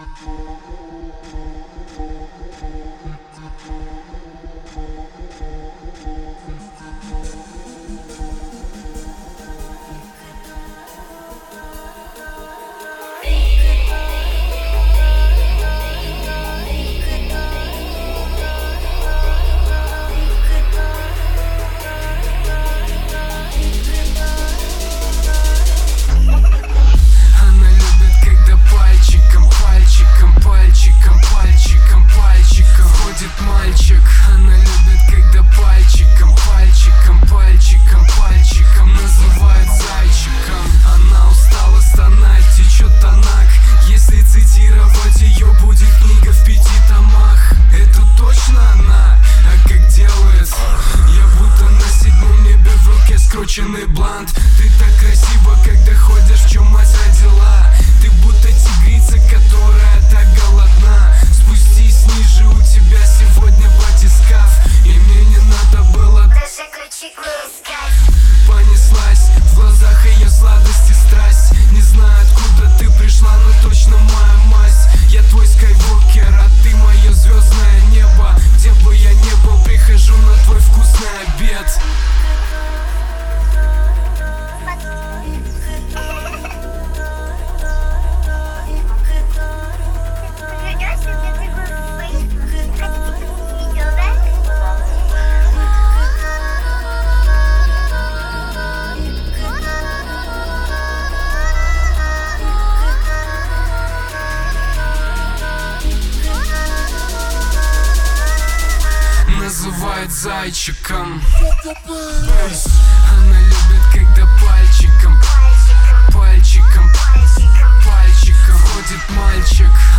Скрученный блант. Ты так красива, когда ходишь, в чем мать родила. Ты будто тигрица, которая так голодна. Спустись ниже, у тебя сегодня батискаф. И мне не надо было даже ключи искать. Понеслась в глазах ее сладость и страсть. Не знаю, откуда ты пришла, но точно моя мать. Я твой скайвокер, а ты мое звездное небо. Где бы я ни был, прихожу на твой вкусный обед. Называет зайчиком. Она любит, когда пальчиком ходит мальчик.